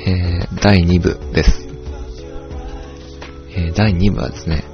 第2部です。第2部はですね、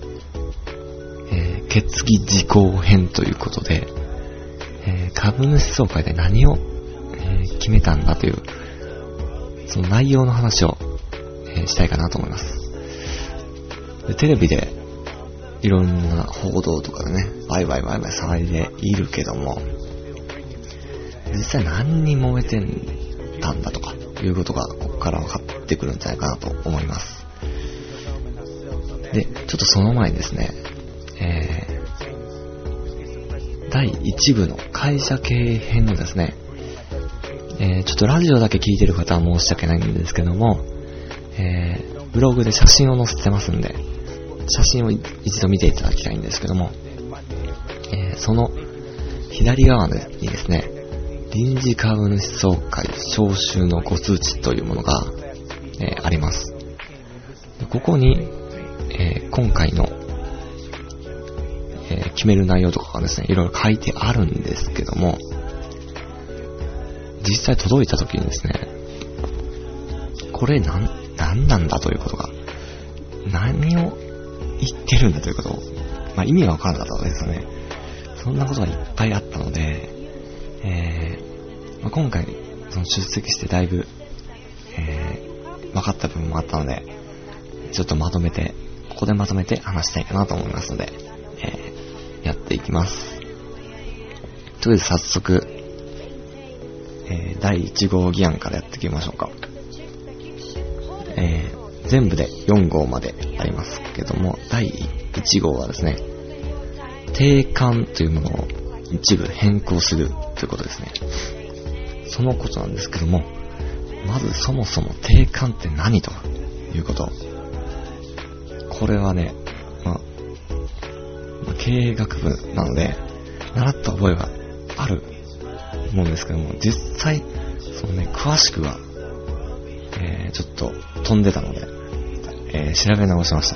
決議事項編ということで、株主総会で何を、決めたんだという、その内容の話を、したいかなと思います。でテレビでいろんな報道とかでね、ワイワイ騒いでいるけども、実際何に揉めてたんだとかいうことがここから分かってくるんじゃないかなと思います。で、ちょっとその前にですね、第1部の会社経営編のですね、ちょっとラジオだけ聞いてる方は申し訳ないんですけども、ブログで写真を載せてますんで、写真を一度見ていただきたいんですけども、その左側にですね、臨時株主総会招集のご通知というものが、あります。ここに、今回の、決める内容とかがですね、いろいろ書いてあるんですけども、実際届いた時にですね、これ何なんだということが、何を言ってるんだということを、意味がわからなかったわけですよね。そんなことがいっぱいあったので、今回その出席してだいぶ、分かった部分もあったので、ちょっとここでまとめて話したいかなと思いますので、やっていきます。とりあえず早速、第1号議案からやっていきましょうか。全部で4号までありますけども、第1号はですね、定款というものを一部変更するということですね。そのことなんですけども、まずそもそも定款って何ということ。これはね、経営学部なので習った覚えはあるものですけども、実際そのね、詳しくは、ちょっと飛んでたので、調べ直しました。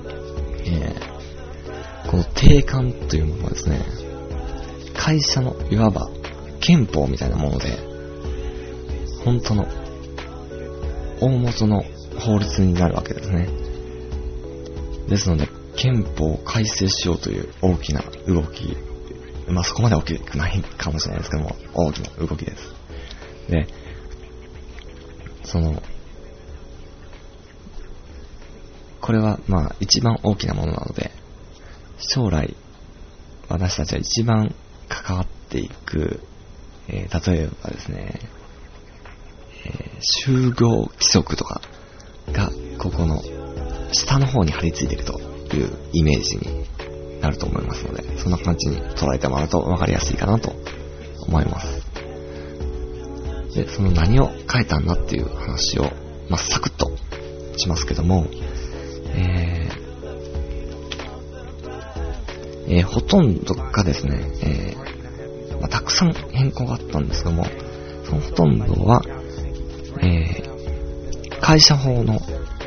この定款というものはですね、会社のいわば憲法みたいなもので、本当の大元の法律になるわけですね。ですので、憲法を改正しようという大きな動き、そこまで大きくないかもしれないですけども、大きな動きです。で、これは一番大きなものなので、将来私たちは一番関わっていく、例えばですね、就業規則とかがここの下の方に貼り付いているというイメージになると思いますので、そんな感じに捉えてもらうと分かりやすいかなと思います。で、その何を変えたんだっていう話を、サクッとしますけども、ほとんどがですね、たくさん変更があったんですけども、そのほとんどは、会社法の、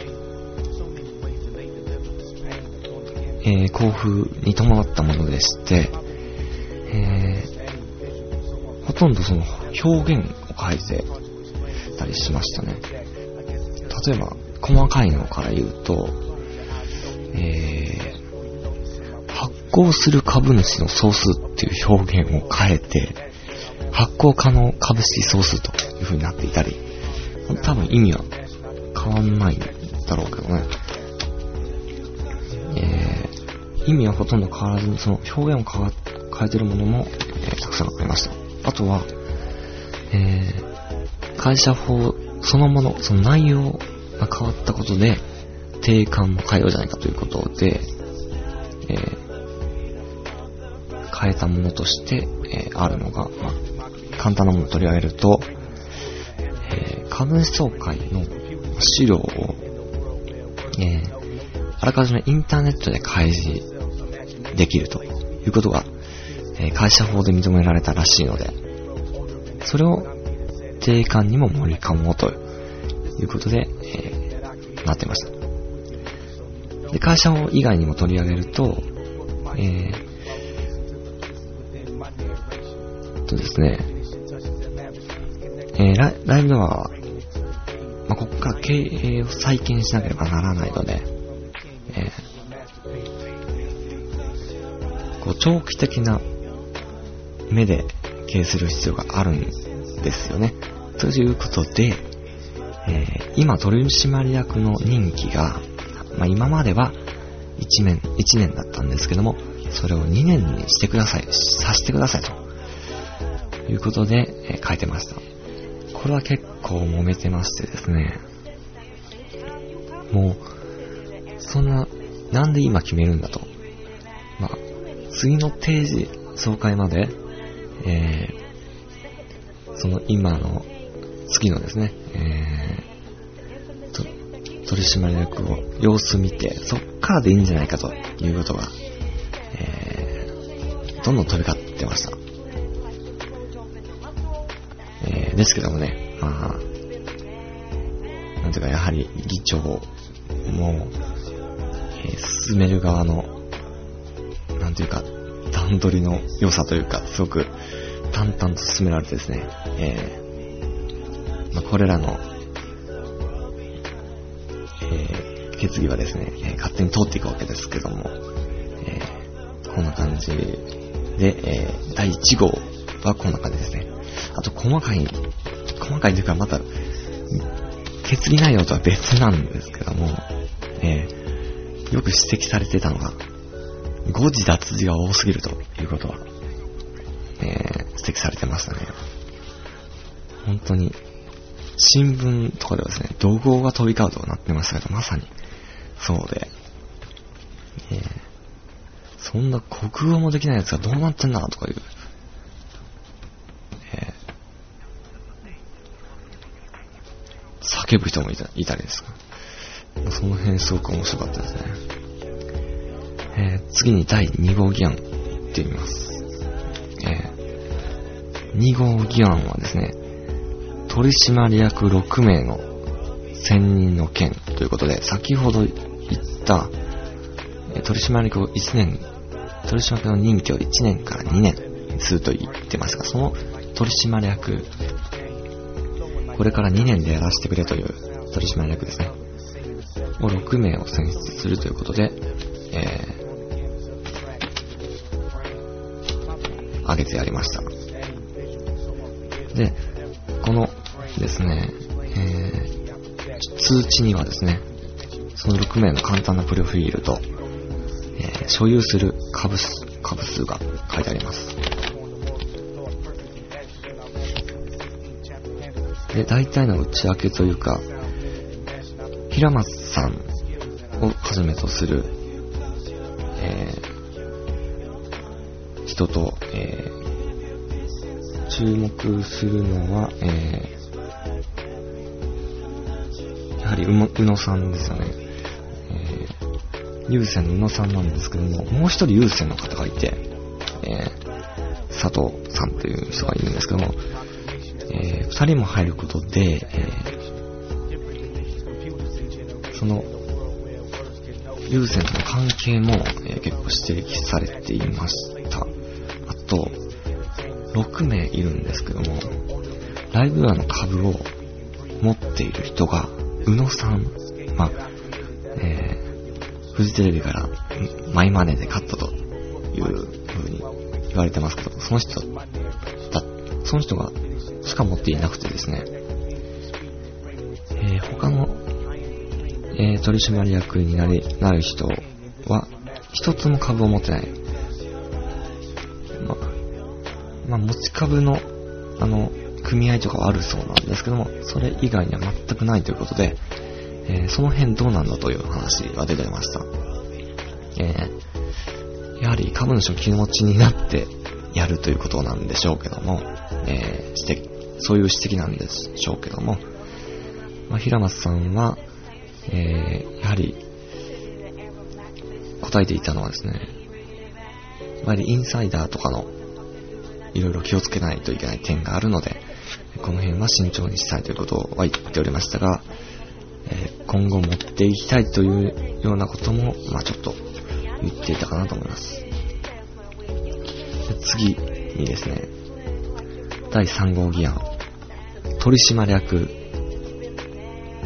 交付に伴ったものでして、ほとんどその表現を変えてたりしましたね。例えば細かいのから言うと、発行する株主の総数っていう表現を変えて、発行可能株式総数という風になっていたり、多分意味は変わんないんだろうけどね。意味はほとんど変わらずに、その表現を変えてるものも、たくさんありました。あとは、会社法そのもの、その内容が変わったことで、定款も変えようじゃないかということで、変えたものとして、あるのが、簡単なものを取り上げると、株主総会の資料を、あらかじめインターネットで開示できるということが、会社法で認められたらしいので、それを定款にも盛り込もうということで、なってました。で、会社法以外にも取り上げると、ですね、ライブドアは、 ここから経営を再建しなければならないので、長期的な目で経営する必要があるんですよね。ということで、今取締役の任期が、今までは1年だったんですけども、それを2年にしてください、させてくださいということで、書いてました。これは結構揉めてましてですね、もうなんで今決めるんだと。次の定時総会まで、その今の次のですね、取締役を様子見て、そっからでいいんじゃないかということが、どんどん飛び交ってました。ですけどもね、なんていうか、やはり議長も、進める側の、なんていうか、段取りの良さというか、すごく淡々と進められてですね、これらの、決議はですね、勝手に通っていくわけですけども、こんな感じで、第1号はこんな感じですね。あと細かいというか、また決議内容とは別なんですけども、よく指摘されてたのが、誤字脱字が多すぎるということは、指摘されてましたね。本当に新聞とかではですね、怒号が飛び交うとなってましたけど、まさにそうで、そんな国語もできないやつがどうなってんだとかいう、叫ぶ人もいたりですか。その辺すごく面白かったですね。次に第2号議案いってみます。2号議案はですね、取締役6名の選任の件ということで、先ほど言った取締役の任期を1年から2年にすると言ってましたが、その取締役、これから2年でやらせてくれという取締役ですね、を6名を選出するということで、挙げてやりました。で、このですね、通知にはですね、その6名の簡単なプロフィールと、所有する株数が書いてあります。で、大体の内訳というか、平松さんをはじめとする、人と、注目するのは、やはり宇野さんですよね。有線の宇野さんなんですけども、もう一人有線の方がいて、佐藤さんという人がいるんですけども、二人も入ることで、その有線との関係も、結構指摘されていました。あと6名いるんですけども、ライブドアの株を持っている人が宇野さん、フジテレビからマイマネーで買ったという風に言われてますけど、その人がしか持っていなくてですね、他の、取締役になる人は一つも株を持ってない。持ち株の組合とかはあるそうなんですけども、それ以外には全くないということで、その辺どうなんだという話が出てました。やはり株主の気持ちになってやるということなんでしょうけども、そういう指摘なんでしょうけども、平松さんは、やはり答えていたのはですね、やはりインサイダーとかのいろいろ気をつけないといけない点があるので、この辺は慎重にしたいということは言っておりましたが、今後持っていきたいというようなことも、ちょっと言っていたかなと思います。次にですね、第3号議案、取締役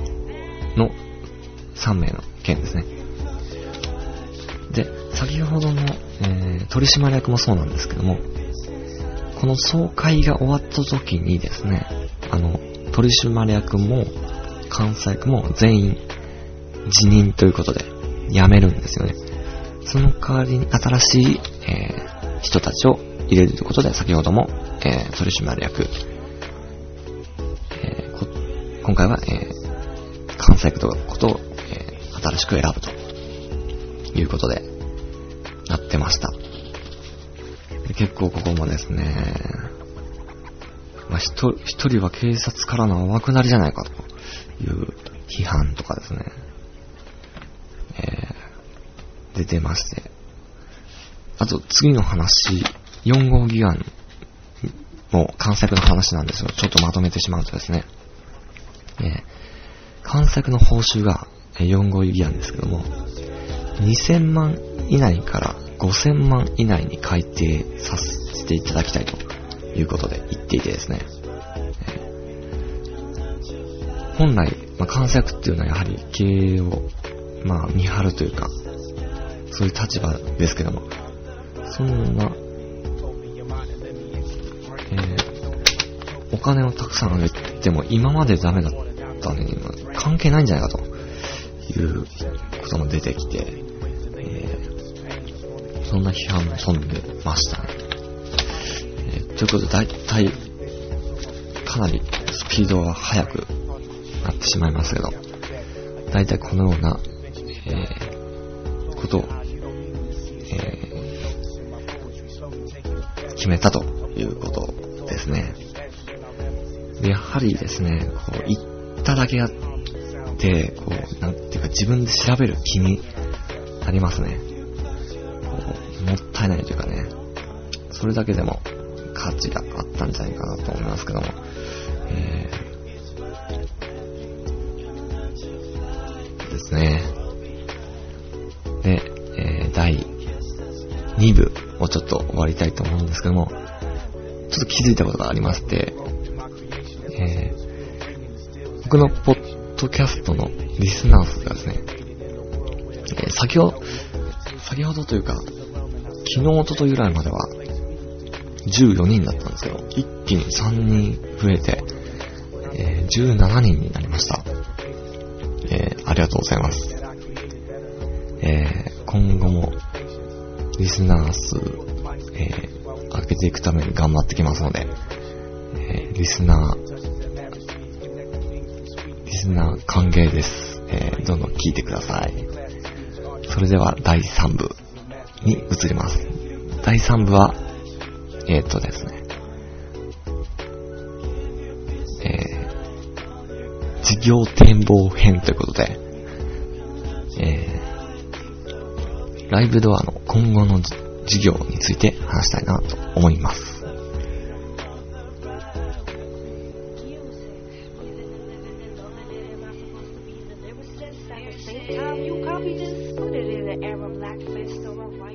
の3名の件ですね。で、先ほどの、取締役もそうなんですけども、この総会が終わった時にですね、取締役も監査役も全員辞任ということで辞めるんですよね。その代わりに新しい、人たちを入れるということで、先ほども、取締役、今回は、監査役ということを、新しく選ぶということでなってました。結構ここもですね、一人は警察からの天下りじゃないかという批判とかですね、出てまして、あと次の話、4号議案も監査役の話なんですよ。ちょっとまとめてしまうとですね、監査役の報酬が4号議案ですけども、2000万以内から5000万以内に改定させていただきたいということで言っていてですね、本来、監査役っていうのはやはり経営を、見張るというか、そういう立場ですけども、そんな、お金をたくさんあげても今までダメだったのに関係ないんじゃないかということも出てきて、そんな批判も飛んでましたね。ということで大体かなりスピードが速くなってしまいますけど、大体このような、ことを、決めたということですね。でやはりですね、言っただけあって、なんていうか自分で調べる気になりますね。もったいないというかね、それだけでも価値があったんじゃないかなと思いますけども、ですね。で、第2部をちょっと終わりたいと思うんですけども、ちょっと気づいたことがありまして、僕のポッドキャストのリスナー数がですね、先ほどというか、昨日おとといぐらいまでは14人だったんですけど、一気に3人増えて、17人になりました。ありがとうございます。今後もリスナー数、上げていくために頑張ってきますので、リスナー歓迎です。どんどん聞いてください。それでは第3部に移ります。第3部は、ですね、事業展望編ということで、ライブドアの今後の事業について話したいなと思います。 Time you copy this, put it in an Arab blackface or a white